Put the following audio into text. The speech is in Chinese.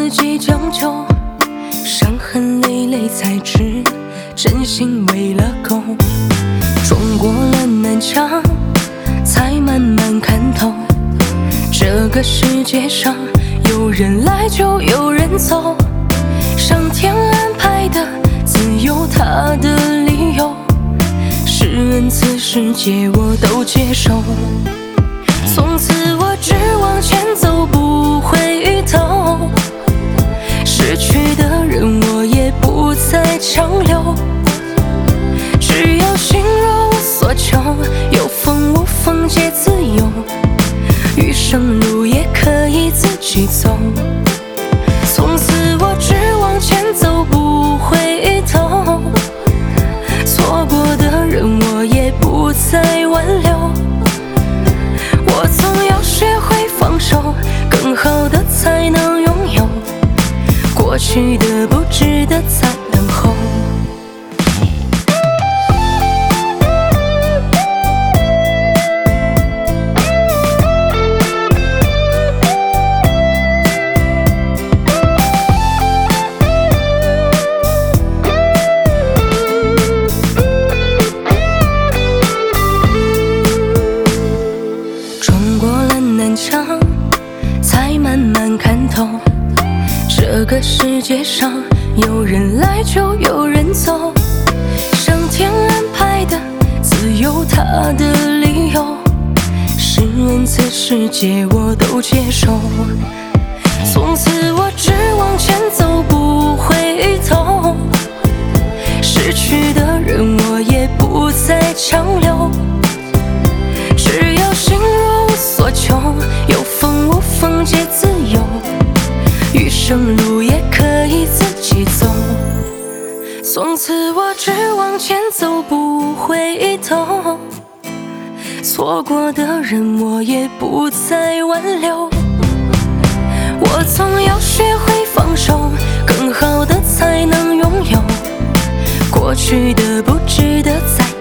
自己将就，伤痕累累才知真心为了够。撞过了南墙，才慢慢看透，这个世界上有人来就有人走，上天安排的自有他的理由，是恩赐世界我都接受。从此我只往前走，不回头，失去的人我也不再强留，只要心若无所求，有风无风皆自由，余生路也可以自己走。从此我只往前走，不回头，错过的人我也不再挽留，我总要学会放手，更好的才能拥有，过去的不值得再等候。才慢慢看透，这个世界上有人来就有人走，上天安排的自有他的理由，是恩赐世界我都接受。从此我只往前走，不回头，失去的人我也不再强留，只要心若无所求，有风无风皆自由，余生路也可以自己走。从此我只往前走，不回头，错过的人我也不再挽留，我总要学会放手，更好的才能拥有，过去的不值得再